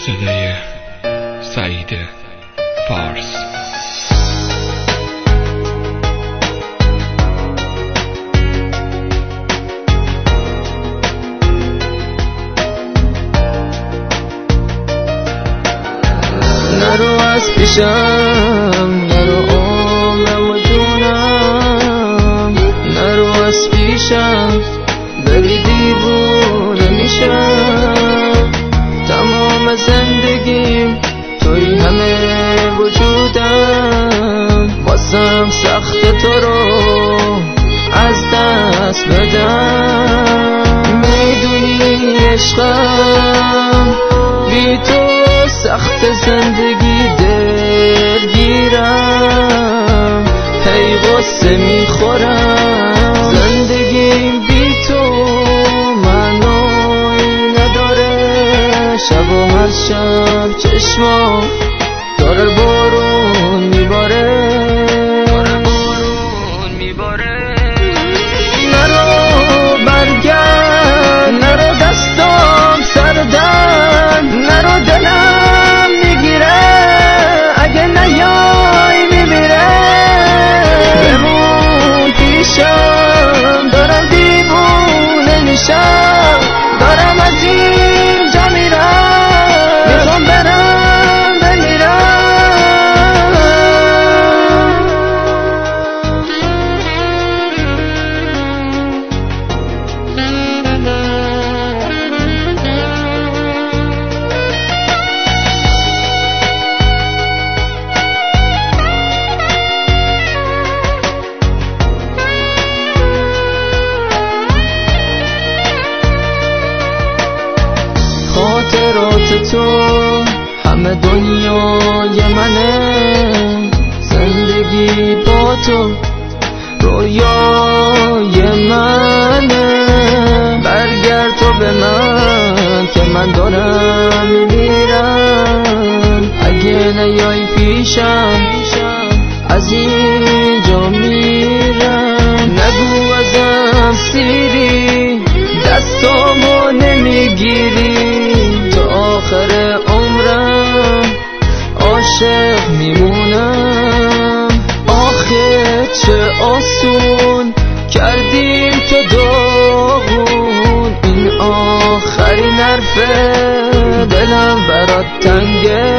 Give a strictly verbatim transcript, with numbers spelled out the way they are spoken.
صدای سعید فارس. نرو از پیشم، نرو عمرم و جونم، نرو از پیشم بری دیوونه میشم. تمام زندگیم توی همه وجودم، واسم سخت تو رو از دست بدم. میدونی عشقم بی تو سخت زندگی دلگیرم، هی غصه میخورم. زندگیم بی تو معنی نداره، شب و هر شب چشمام داره بارون میباره. نرو برگرد، نرو دستام سردن، نرو دلم میگیره، اگه نیای میمیره. بمون پیشم، دارم دیوونه میشم، دارم از اینجا میرم، میخوام برم بمیرم. خاطرات تو همه دنیای منه، زندگی با تو رویای منه. برگرد تو به من که من دارم میمیرم، اگه نیای پیشم از اینجا میرم. نگو ازم سیری، دستامو نمیگیری، تا آخر عمرم عاشق میمونم. آخه چه آسون کردیم تو داغون، این آخرین حرفه، دلم برات تنگه،